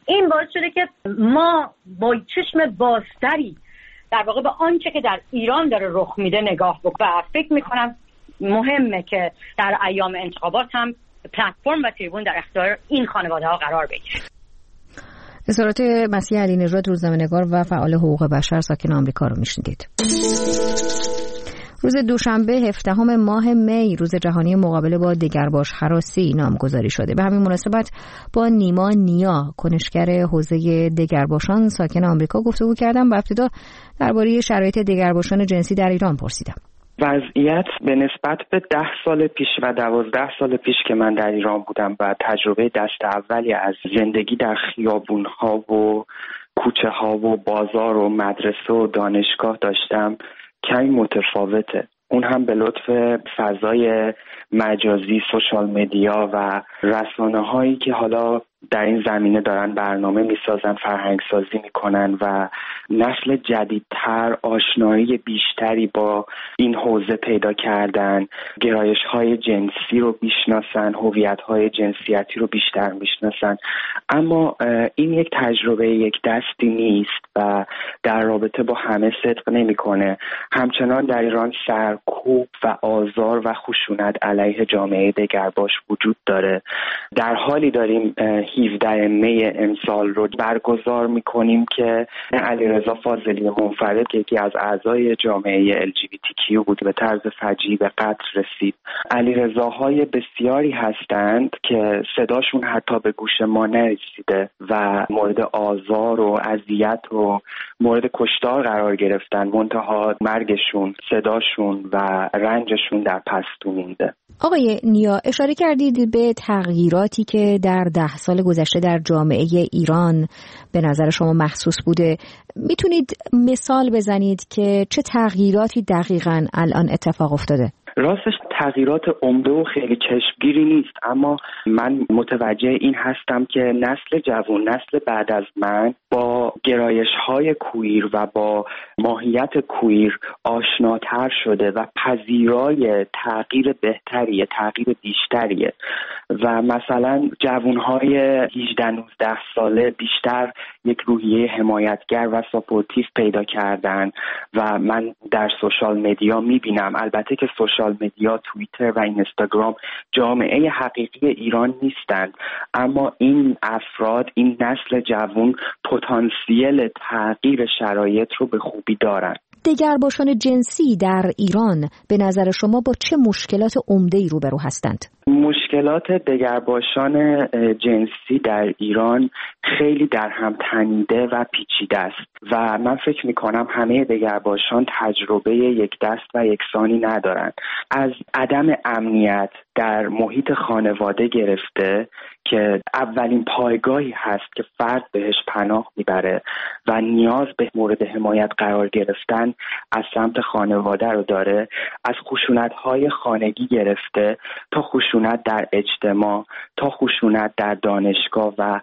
این باعث شده که ما با چشم بازتری در واقع به آنچه که در ایران داره رخ میده نگاه بکنیم و فکر میکنم مهمه که در ایام انتخابات هم پلتفرم و تریبون در اختیار این خانواده ها قرار بگیره. اظهارات مسیح علی نژاد، روزنامه‌نگار و فعال حقوق بشر ساکن آمریکا رو میشنیدید. روز دوشنبه هفدهم ماه می روز جهانی مقابله با دگرباش هراسی نامگذاری شده. به همین مناسبت با نیما نیا، کنشگر حوزه دگرباشان ساکن آمریکا گفتگو کردم و ابتدا درباره شرایط دگرباشان جنسی در ایران پرسیدم. وضعیت به نسبت به ده سال پیش و دوازده سال پیش که من در ایران بودم و تجربه دست اولی از زندگی در خیابون‌ها و کوچه ها و بازار و مدرسه و دانشگاه داشتم کمی متفاوته. اون هم به لطف فضای مجازی، سوشال مدیا و رسانه هایی که حالا در این زمینه دارن برنامه میسازن، فرهنگ سازی میکنن و نسل جدیدتر آشنایی بیشتری با این حوزه پیدا کردن، گرایش های جنسی رو بیشناسن، هویت های جنسیتی رو بیشتر میشناسن. اما این یک تجربه یک دستی نیست و در رابطه با همه صدق نمیکنه. همچنان در ایران سرکوب و آزار و خشونت علیه جامعه دگرباش وجود داره. در حالی داریم هفدهم می امسال رو برگزار میکنیم که علیرضا فاضلی منفرد که یکی از اعضای جامعه ال جی بی تی کیو بود به طرز فجیع به قتل رسید. علیرضاهای بسیاری هستند که صداشون حتی به گوش ما نرسیده و مورد آزار و اذیت و مورد کشتار قرار گرفتن، منتها مرگشون، صداشون و رنجشون در پستو مونده. آقای نیا، اشاره کردید به تغییراتی که در ده سال گذشته در جامعه ایران به نظر شما محسوس بوده. میتونید مثال بزنید که چه تغییراتی دقیقاً الان اتفاق افتاده؟ راستش تغییرات عمده و خیلی چشمگیری نیست، اما من متوجه این هستم که نسل جوان، نسل بعد از من با گرایش‌های کویر و با ماهیت کویر آشناتر شده و پذیرای تغییر بهتریه، تغییر بیشتریه و مثلا جوان‌های هجده نوزده ساله بیشتر یک روحیه حمایتگر و ساپورتیو پیدا کردن و من در سوشال مدیا می‌بینم، البته که سوشال مدیا، توییتر و اینستاگرام جامعه حقیقی ایران نیستند، اما این افراد، این نسل جوان پتانسیل تغییر شرایط رو به خوبی دارن. دگرباشان جنسی در ایران به نظر شما با چه مشکلات عمده‌ای روبرو هستند؟ مشکلات دگرباشان جنسی در ایران خیلی در هم تنیده و پیچیده است و من فکر می‌کنم همه دگرباشان تجربه یک دست و یکسانی ندارند. از عدم امنیت در محیط خانواده گرفته که اولین پایگاهی هست که فرد بهش پناه میبره و نیاز به مورد حمایت قرار گرفتن از سمت خانواده رو داره، از خشونت‌های خانگی گرفته تا خشونت در اجتماع، تا خشونت در دانشگاه و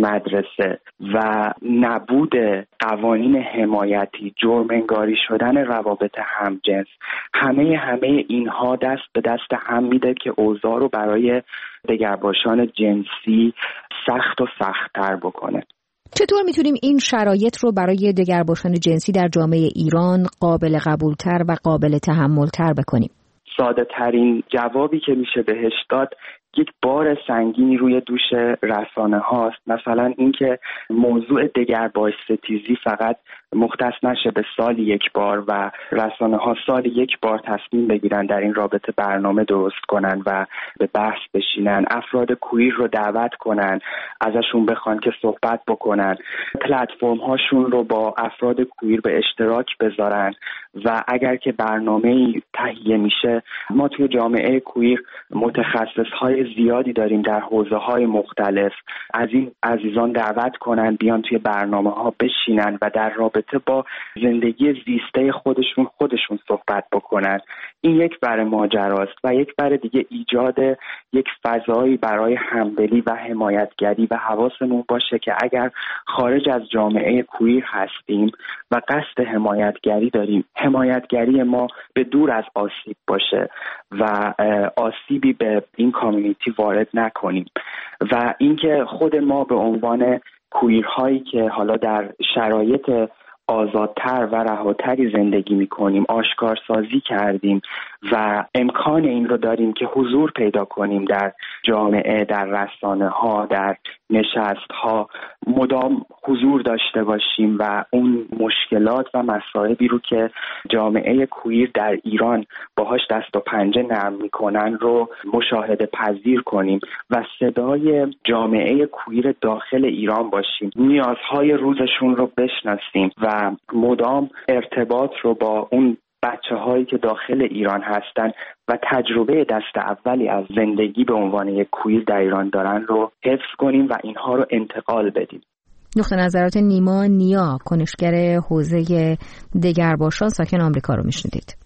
مدرسه و نبود قوانین حمایتی، جرم انگاری شدن روابط همجنس، همه همه اینها دست به دست هم میده که اوضاع رو برای دگرباشان جنسی سخت و سخت‌تر بکنه. چطور میتونیم این شرایط رو برای دگرباشان جنسی در جامعه ایران قابل قبولتر و قابل تحملتر بکنیم؟ ساده ترین جوابی که میشه بهش داد یک بار سنگینی روی دوش رسانه هاست. مثلا اینکه موضوع دگرباش ستیزی فقط مختص نشه به سال یک بار و رسانه ها سال یک بار تصمیم بگیرن در این رابطه برنامه درست کنن و به بحث بشینن، افراد کویر رو دعوت کنن، ازشون بخوان که صحبت بکنن، پلتفرم هاشون رو با افراد کویر به اشتراک بذارن و اگر که برنامه‌ای تهیه میشه، ما توی جامعه کویر متخصص های زیادی داریم در حوزه های مختلف، از این عزیزان دعوت کنن بیان توی برنامه ها بشینن و در رابطه با زندگی زیسته خودشون خودشون صحبت بکنن. این یک بر ماجراست و یک بر دیگه ایجاد یک فضایی برای همدلی و حمایتگری و حواسمون باشه که اگر خارج از جامعه کویر هستیم و قصد حمایتگری داریم، حمایتگری ما به دور از آسیب باشه و آسیبی به این کامیونیتی وارد نکنیم و اینکه خود ما به عنوان کویرهایی که حالا در شرایط آزادتر و رهاتری زندگی میکنیم آشکارسازی کردیم و امکان این رو داریم که حضور پیدا کنیم در جامعه، در رسانه ها، در نشست ها، مدام حضور داشته باشیم و اون مشکلات و مسائلی رو که جامعه کویر در ایران باهاش دست و پنجه نرم میکنن رو مشاهده پذیر کنیم و صدای جامعه کویر داخل ایران باشیم، نیازهای روزشون رو بشناسیم و مدام ارتباط رو با اون بچه هایی که داخل ایران هستن و تجربه دست اولی از زندگی به عنوان یک کویر در ایران دارن رو حفظ کنیم و اینها رو انتقال بدیم. نقطه نظرات نیما نیا، کنشگر حوزه دگرباشان ساکن آمریکا رو میشنیدید.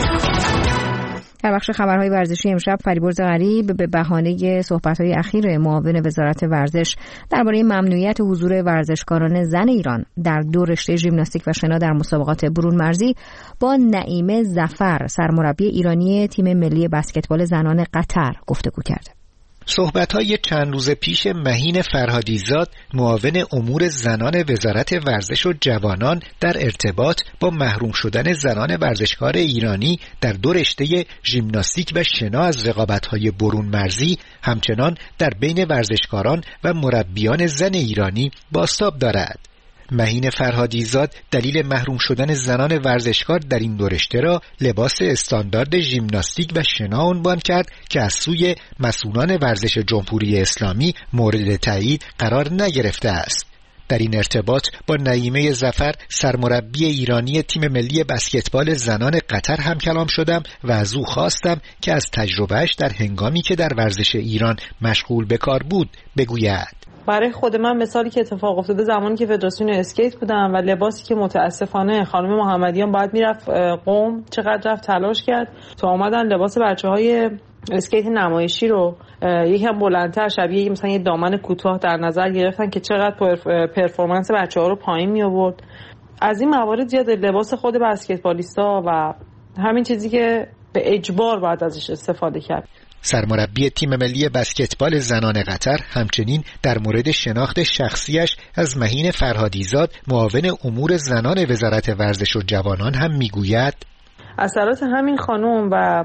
در بخش خبرهای ورزشی امشب فریبرز غریب به بهانه صحبت‌های اخیر معاون وزارت ورزش درباره ممنوعیت حضور ورزشکاران زن ایران در دو رشته ژیمناستیک و شنا در مسابقات برون مرزی با نعیمه ظفر سرمربی ایرانی تیم ملی بسکتبال زنان قطر گفتگو کرد. صحبت‌های چند روز پیش مهین فرهادیزاد معاون امور زنان وزارت ورزش و جوانان در ارتباط با محروم شدن زنان ورزشکار ایرانی در دو رشته ژیمناستیک و شنا از رقابت‌های برون مرزی همچنان در بین ورزشکاران و مربیان زن ایرانی بازتاب دارد. مهین فرهادیزاد دلیل محروم شدن زنان ورزشکار در این دو رشته را لباس استاندارد ژیمناستیک و شنا عنوان کرد که از سوی مسئولان ورزش جمهوری اسلامی مورد تایید قرار نگرفته است. در این ارتباط با نعیمه ظفر سرمربی ایرانی تیم ملی بسکتبال زنان قطر هم کلام شدم و از او خواستم که از تجربهش در هنگامی که در ورزش ایران مشغول به کار بود بگوید. برای خود من مثالی که اتفاق افتاده زمانی که فدراسیون اسکیت بودم و لباسی که متاسفانه خانم محمدیان باید میرفت قم، چقدر رفت تلاش کرد تا اومدن لباس بچه‌های اسکیت نمایشی رو یکم بلندتر شبیه مثلا یه دامن کوتاه در نظر گرفتن که چقدر پرفورمنس بچه‌ها رو پایین می آورد. از این موارد زیاد لباس خود بسکتبالیستا و همین چیزی که به اجبار باید ازش استفاده کرد. سرمربی تیم ملی بسکتبال زنان قطر همچنین در مورد شناخت شخصیش از مهین فرهادیزاد معاون امور زنان وزارت ورزش و جوانان هم میگوید اثرات همین خانم و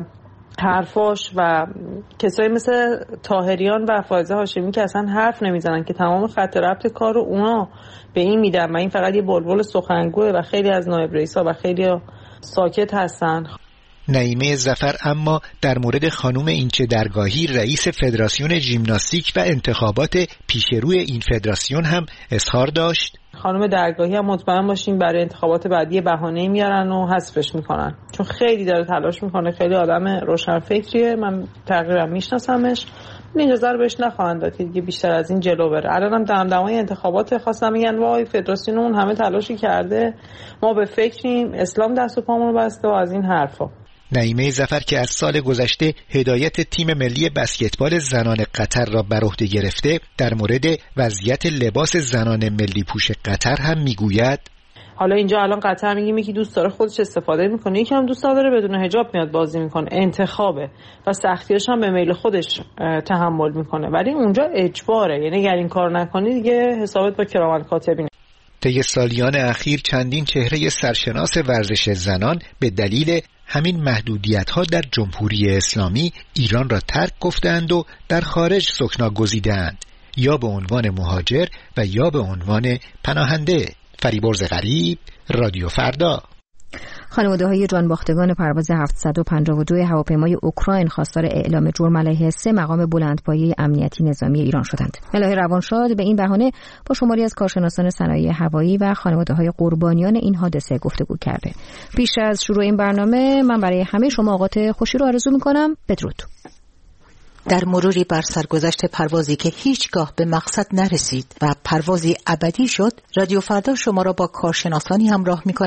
حرفاش و کسایی مثل طاهریان و فائزه هاشمی که اصلا حرف نمیزنن که تمام خط ربط کار رو اونا به این میدن و این فقط یه بلبل سخنگوه و خیلی از نایب رئیسا و خیلی ساکت هستن. نعیمه ظفر اما در مورد خانم اینچه درگاهی رئیس فدراسیون ژیمناستیک و انتخابات پیشروی این فدراسیون هم اظهار داشت. خانم درگاهی هم مطمئن باشین برای انتخابات بعدی بهانه میارن و حذفش میکنن، چون خیلی داره تلاش میکنه، خیلی آدم روشنفکریه، من تقریبا میشناسمش. این اجازه رو بهش نخواهند داد که دیگه بیشتر از این جلو بره. الانم دمدمای انتخابات خواستم میگن وای فدراسیون اون همه تلاشی کرده، ما به فکریم، اسلام دست و پامون رو بسته و از این حرفا. نعیمه ظفر که از سال گذشته هدایت تیم ملی بسکتبال زنان قطر را بر عهده گرفته در مورد وضعیت لباس زنان ملی پوش قطر هم میگوید حالا اینجا الان قطر میگیم یکی دوست داره خودش استفاده میکنه، یکی هم دوست داره بدون حجاب میاد بازی میکنه، انتخابه و سختیاش هم به میل خودش تحمل میکنه، ولی اونجا اجباره، یعنی اگر این کار نکنی دیگه حسابت با کرامت کاتبینه. طی سالیان اخیر چندین چهره سرشناس ورزش زنان به دلیل همین محدودیت‌ها در جمهوری اسلامی ایران را ترک گفتند و در خارج سکنا گزیدند، یا به عنوان مهاجر و یا به عنوان پناهنده. فریبرز غریب، رادیو فردا. خانواده‌های جانباختگان پرواز هفتصد و پنجاه و دو هواپیمای اوکراین خواستار اعلام جرم علیه سه مقام بلندپایه امنیتی نظامی ایران شدند. الهه روانشاد به این بهانه با شماری از کارشناسان صنایع هوایی و خانواده‌های قربانیان این حادثه گفتگو کرده. پیش از شروع این برنامه من برای همه شما اوقات خوشی رو آرزو می‌کنم. بدرود. در مروری بر سرگذشت پروازی که هیچگاه به مقصد نرسید و پروازی ابدی شد، رادیو فردا شما را با کارشناسانی همراه می کند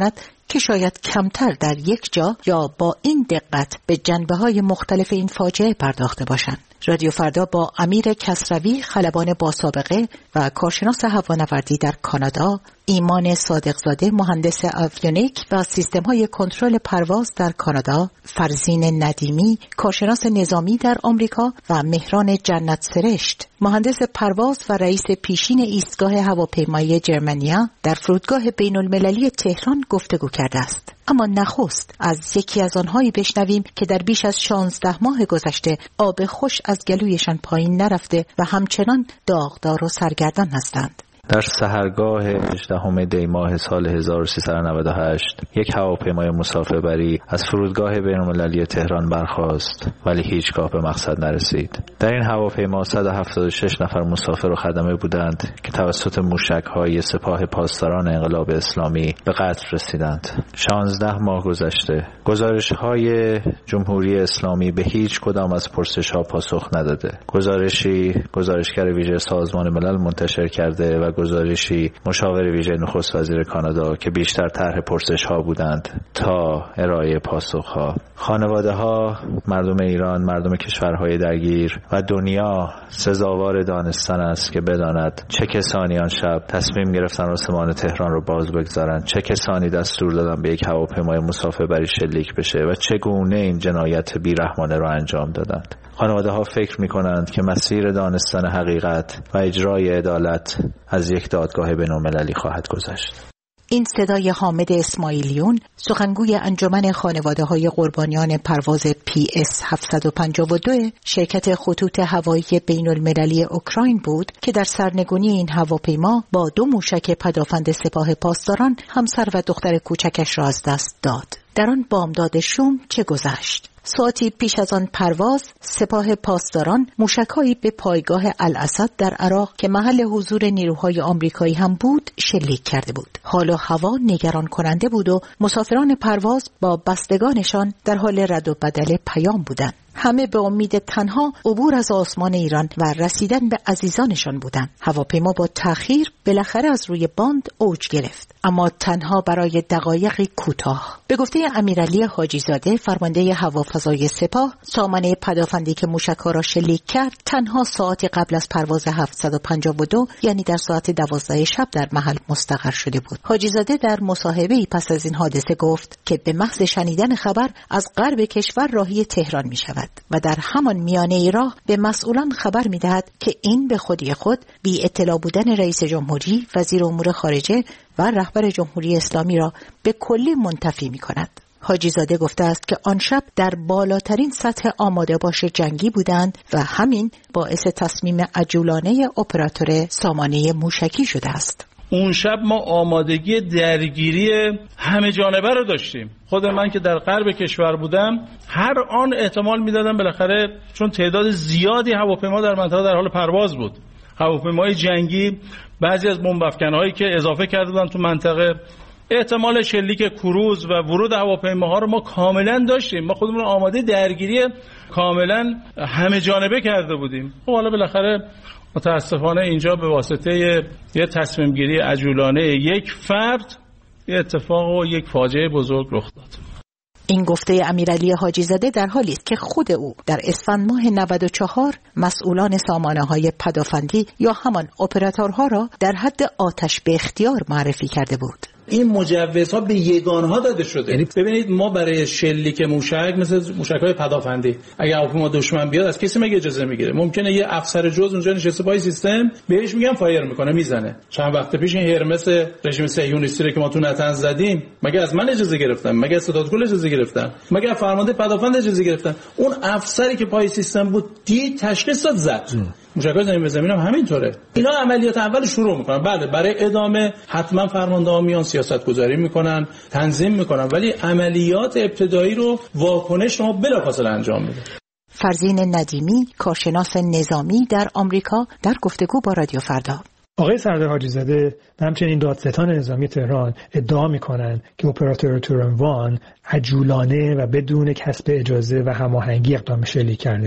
که شاید کمتر در یک جا یا با این دقت به جنبه‌های مختلف این فاجعه پرداخته باشند. رادیو فردا با امیر کسروی، خلبان با سابقه و کارشناس هوانوردی در کانادا، ایمان صادقزاده، مهندس آویونیک و سیستم‌های کنترل پرواز در کانادا، فرزین ندیمی، کارشناس نظامی در آمریکا و مهران جنت سرشت، مهندس پرواز و رئیس پیشین ایستگاه هواپیمایی جرمنیا در فرودگاه بین‌المللی تهران گفتگو کرده است. اما نخست از یکی از آنهایی بشنویم که در بیش از شانزده ماه گذشته آب خوش از گلویشان پایین نرفته و همچنان داغدار و سرگردان هستند. در سحرگاه هجدهم دی ماه سال هزار و سیصد و نود و هشت یک هواپیمای مسافربری از فرودگاه بین‌المللی تهران برخاست ولی هیچگاه به مقصد نرسید. در این هواپیما صد و هفتاد و شش نفر مسافر و خدمه بودند که توسط موشک‌های سپاه پاسداران انقلاب اسلامی به قتل رسیدند. شانزده ماه گذشته، گزارش‌های جمهوری اسلامی به هیچ کدام از پرسش‌ها پاسخ نداده. گزارشی گزارشگر ویژه سازمان ملل منتشر کرده و گزارشی مشاور ویژه نخست وزیر کانادا که بیشتر طرح پرسش‌ها بودند تا ارائه پاسخ‌ها. خانواده‌ها، مردم ایران، مردم کشورهای درگیر و دنیا سزاوار دانستن است که بداند چه کسانی آن شب تصمیم گرفتن آسمان تهران رو باز بگذارند، چه کسانی دستور دادن به یک هواپیمای مسافربری شلیک بشه و چگونه این جنایت بیرحمانه را انجام دادند. خانواده ها فکر می کنند که مسیر دانستن حقیقت و اجرای عدالت از یک دادگاه بین‌المللی خواهد گذشت. این صدای حامد اسماعیلیون، سخنگوی انجمن خانواده‌های قربانیان پرواز پی اس هفتصد و پنجاه و دو شرکت خطوط هوایی بین‌المللی اوکراین بود که در سرنگونی این هواپیما با دو موشک پدافند سپاه پاسداران همسر و دختر کوچکش را از دست داد. در آن بامداد شوم چه گذشت؟ ساعتی پیش از آن پرواز، سپاه پاسداران موشک‌هایی به پایگاه الاسد در عراق که محل حضور نیروهای آمریکایی هم بود شلیک کرده بود. حال و هوا نگران کننده بود و مسافران پرواز با بستگانشان در حال رد و بدل پیام بودند. همه به امید تنها عبور از آسمان ایران و رسیدن به عزیزانشان بودند. هواپیما با تأخیر بالاخره از روی باند اوج گرفت، اما تنها برای دقایقی کوتاه. به گفته امیرعلی حاجی زاده، فرمانده هوافضای سپاه، سامانه پدافندی که موشک‌ها را شلیک کرد تنها ساعتی قبل از پرواز هفتصد و پنجاه و دو، یعنی در ساعت دوازده شب در محل مستقر شده بود. حاجی زاده در مصاحبه‌ای پس از این حادثه گفت که به محض شنیدن خبر از غرب کشور راهی تهران می‌شود و در همان میانه راه به مسئولان خبر می‌دهد که این به خودی خود بی اطلاع بودن رئیس جمهوری، وزیر امور خارجه و رهبر جمهوری اسلامی را به کلی منتفی می‌کند. حاجی زاده گفته است که آن شب در بالاترین سطح آماده باش جنگی بودند و همین باعث تصمیم عجولانه اپراتور سامانه موشکی شده است. اون شب ما آمادگی درگیری همه جانبه رو داشتیم. خود من که در غرب کشور بودم هر آن احتمال میدادم بالاخره، چون تعداد زیادی هواپیما در منطقه در حال پرواز بود، هواپیمای جنگی، بعضی از بمب افکن‌هایی که اضافه کرده بودن تو منطقه، احتمال شلیک کروز و ورود هواپیماها رو ما کاملا داشتیم. ما خودمون آماده درگیری کاملا همه جانبه کرده بودیم. خب حالا بالاخره متاسفانه اینجا به واسطه یه تصمیم گیری عجولانه یک فرد یه اتفاق و یک فاجعه بزرگ رخ داد. این گفته امیرعلی حاجی زاده در حالی است که خود او در اسفند ماه نود و چهار مسئولان سامانه‌های پدافندی یا همان اپراتورها را در حد آتش به اختیار معرفی کرده بود. این مجوزها به یگانها داده شده. یعنی ببینید ما برای شلیک موشک مثل موشک‌های پدافندی اگه هواپیما دشمن بیاد از کسی مگه اجازه میگیره؟ ممکنه یه افسر جز اونجا نشسته پای سیستم بهش میگن فایر میکنه، میزنه. چند وقت پیش این هرمس رژیم صهیونیستی که ما تو نتنز زدیم، مگه از من اجازه گرفتم؟ مگه از ستادکل اجازه گرفتم؟ مگه فرمانده پدافند اجازه گرفتم؟ اون افسری که پای سیستم بود دید تشخیص داد زد. موشک‌های زمین به زمین هم همینطوره. اینا عملیات اول شروع میکنن. بله برای ادامه حتما فرمانده‌ها میان سیاست‌گذاری میکنن، تنظیم میکنن، ولی عملیات ابتدایی رو واکنش شما بلافاصله انجام میده. فرزین ندیمی، کارشناس نظامی در آمریکا، در گفتگو با رادیو فردا. آقای سردار حاجی زاده و همچنین دادستان نظامی تهران ادعا میکنن که اپراتور تورنوان عجولانه و بدون کسب اجازه و هماهنگی اقدام شلیک کرده.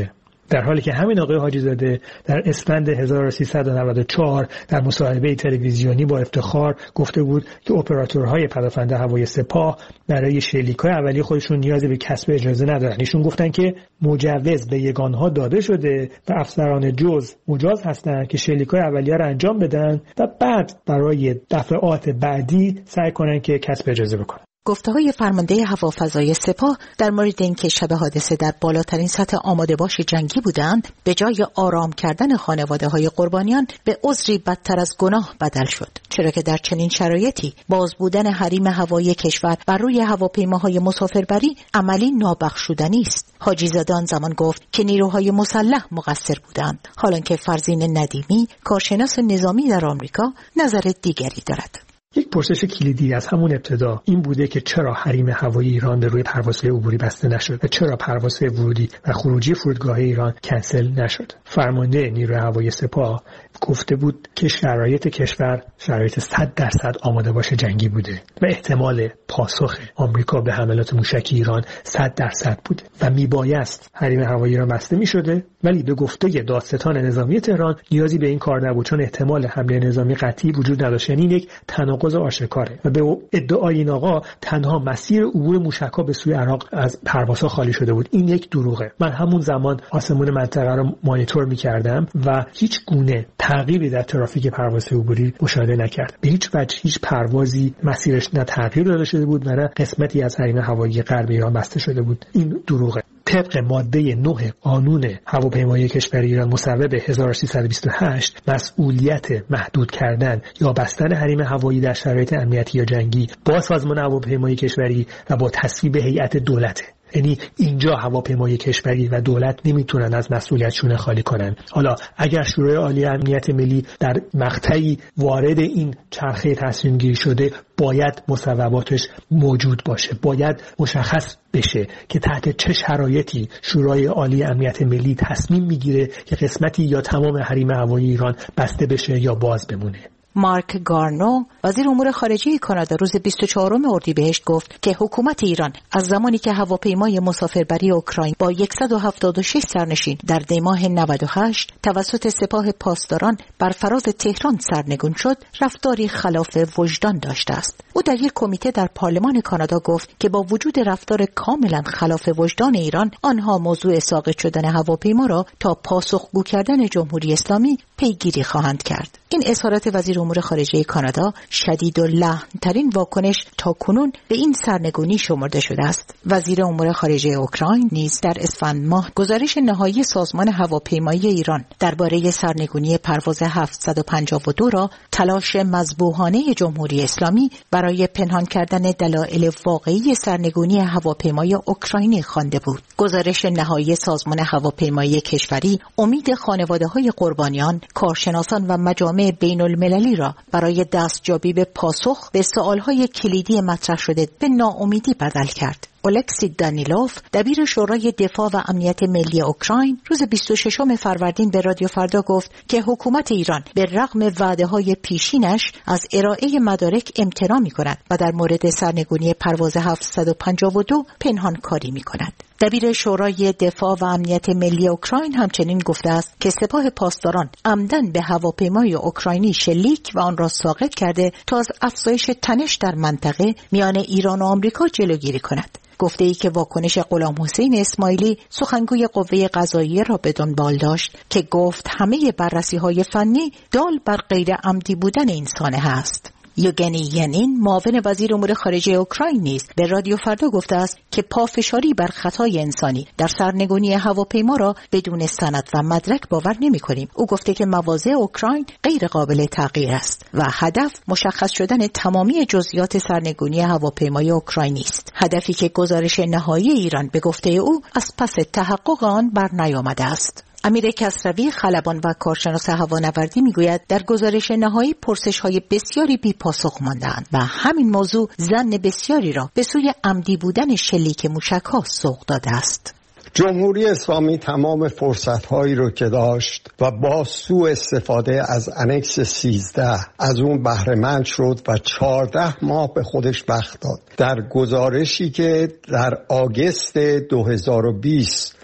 در حالی که همین آقای حاجی زاده در اسفند هزار و سیصد و نود و چهار در مصاحبه تلویزیونی با افتخار گفته بود که اپراتورهای پدافند هوایی سپاه برای شلیک‌های اولیه خودشون نیازی به کسب اجازه ندارن. ایشون گفتن که مجوز به یگانها داده شده و افسران جز مجاز هستند که شلیک‌های اولیه رو انجام بدن و بعد برای دفعات بعدی سعی کنن که کسب اجازه بکنن. گفته‌های فرمانده هوافضای سپاه در مورد اینکه شب حادثه در بالاترین سطح آماده‌باش جنگی بودند، به جای آرام کردن خانواده‌های قربانیان به عذری بدتر از گناه بدل شد، چرا که در چنین شرایطی باز بودن حریم هوایی کشور بر روی هواپیماهای مسافربری عملی نابخشودنی است. حاجی زاده آن زمان گفت که نیروهای مسلح مقصر بودند، حالانکه فرزین ندیمی، کارشناس نظامی در آمریکا، نظر دیگری دارد. یک پرسش کلیدی از همون ابتدا این بوده که چرا حریم هوایی ایران به روی پروازهای عبوری بسته نشد و چرا پروازهای ورودی و خروجی فرودگاه ایران کنسل نشد. فرمانده نیروی هوایی سپاه گفته بود که شرایط کشور شرایط صد درصد آماده باشه جنگی بوده و احتمال پاسخ آمریکا به حملات موشکی ایران صد درصد بوده و میبایست حریم هوایی ایران بسته میشده، ولی به گفته دادستان نظامی تهران نیازی به این کار نبود، چون احتمال حمله نظامی قطعی وجود نداشت. یعنی یک تناقض آشکاره و به ادعای این آقا تنها مسیر عبور موشک‌ها به سوی عراق از پروازها خالی شده بود. این یک دروغه. من همون زمان آسمون منطقه رو مانیتور می‌کردم و هیچ گونه تغییری در ترافیک پروازهای عبوری مشاهده نکردم. به هیچ وجه هیچ پروازی مسیرش نه تغییر داده شده بود نه قسمتی از حریم هوایی غرب ایران بسته شده بود. این دروغه. طبق ماده نه قانون هواپیمایی کشور ایران مصوب هزار و سیصد و بیست و هشت مسئولیت محدود کردن یا بستن حریم هوایی در شرایط امنیتی یا جنگی با سازمان هواپیمایی کشوری و با تصویب هیئت دولته. یعنی اینجا هواپیمای کشوری و دولت نمیتونن از مسئولیتشون خالی کنن. حالا اگر شورای عالی امنیت ملی در مقطعی وارد این چرخه تصمیم گیری شده، باید مصوباتش موجود باشه، باید مشخص بشه که تحت چه شرایطی شورای عالی امنیت ملی تصمیم میگیره که قسمتی یا تمام حریم هوایی ایران بسته بشه یا باز بمونه. مارک گارنو وزیر امور خارجه کانادا روز بیست و چهارم اردیبهشت گفت که حکومت ایران از زمانی که هواپیمای مسافربری اوکراین با صد و هفتاد و شش سرنشین در دی ماه نود و هشت توسط سپاه پاسداران بر فراز تهران سرنگون شد، رفتاری خلاف وجدان داشته است. او در یک کمیته در پارلمان کانادا گفت که با وجود رفتار کاملا خلاف وجدان ایران، آنها موضوع ساقط شدن هواپیما را تا پاسخگو کردن جمهوری اسلامی پیگیری خواهند کرد. این اظهارات وزیر امور خارجه کانادا شدید و لحن‌ترین واکنش تاکنون به این سرنگونی شمرده شده است. وزیر امور خارجه اوکراین نیز در اسفند ماه گزارش نهایی سازمان هواپیمایی ایران درباره سرنگونی پرواز هفتصد و پنجاه و دو را تلاش مذبوحانه جمهوری اسلامی برای پنهان کردن دلایل واقعی سرنگونی هواپیمای اوکراینی خوانده بود. گزارش نهایی سازمان هواپیمایی کشوری امید خانواده‌های قربانیان، کارشناسان و مجامع بین المللی را برای دستیابی به پاسخ به سوالهای کلیدی مطرح شده به ناامیدی بدل کرد. اولکسی دانیلوف دبیر شورای دفاع و امنیت ملی اوکراین روز بیست و ششم فروردین به رادیو فردا گفت که حکومت ایران به رغم وعده‌های پیشینش از ارائه مدارک امتناع می‌کند و در مورد سرنگونی پرواز هفتصد و پنجاه و دو پنهان کاری می‌کند. دبیر شورای دفاع و امنیت ملی اوکراین همچنین گفته است که سپاه پاسداران عمدن به هواپیمای اوکراینی شلیک و آن را ساقط کرده تا از افزایش تنش در منطقه میان ایران و آمریکا جلوگیری کند. گفته ای که واکنش غلام حسین اسماعیلی سخنگوی قوه قضاییه را به دنبال داشت که گفت همه بررسی‌های فنی دال بر غیر عمدی بودن این سانحه است. یوگنی ینین معاون وزیر امور خارجه اوکراین نیز به رادیو فردا گفته است که پافشاری بر خطای انسانی در سرنگونی هواپیما را بدون سند و مدرک باور نمی‌کنیم. او گفته که مواضع اوکراین غیر قابل تغییر است و هدف مشخص شدن تمامی جزئیات سرنگونی هواپیمای اوکراینی است، هدفی که گزارش نهایی ایران به گفته او از پس تحقق آن بر نیامده است. امیر کسروی خلبان و کارشناس هوانوردی میگوید در گزارش نهایی پرسش‌های بسیاری بی پاسخ مانده‌اند و همین موضوع ظن بسیاری را به سوی عمدی بودن شلیک موشک‌ها سوق داده است. جمهوری اسلامی تمام فرصت‌هایی رو که داشت و با سوء استفاده از انکس سیزده از اون بهره مند شد و چهارده ماه به خودش وقت داد. در گزارشی که در آگوست دو هزار و بیست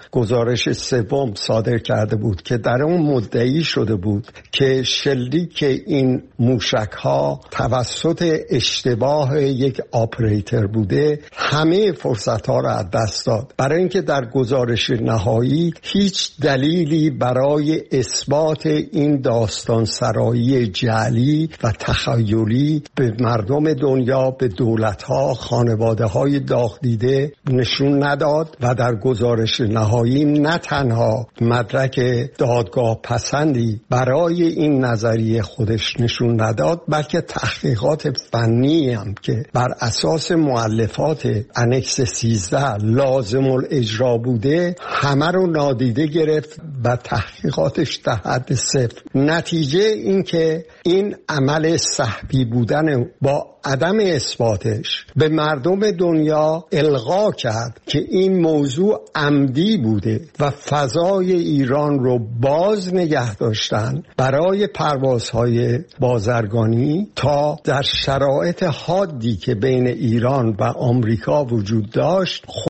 گزارش سوم صادر کرده بود که در اون مدعی شده بود که شلیک این موشک‌ها توسط اشتباه یک آپریتر بوده، همه فرصت‌ها را از دست داد. برای اینکه در گزارش نهایی هیچ دلیلی برای اثبات این داستان سرایی جعلی و تخیلی به مردم دنیا، به دولت‌ها، خانواده‌های داغ دیده نشون نداد و در گزارش نهایی نه تنها مدرک دادگاه پسندی برای این نظریه خودش نشون نداد، بلکه تحقیقات فنی هم که بر اساس مؤلفات انکس سیزده لازم الاجرا بوده همه رو نادیده گرفت و تحقیقاتش در حد صفر. نتیجه این که این عمل سحبی بودن با عدم اثباتش به مردم دنیا القا کرد که این موضوع عمدی بوده و فضای ایران رو باز نگه داشتن برای پروازهای بازرگانی تا در شرایط حادی که بین ایران و آمریکا وجود داشت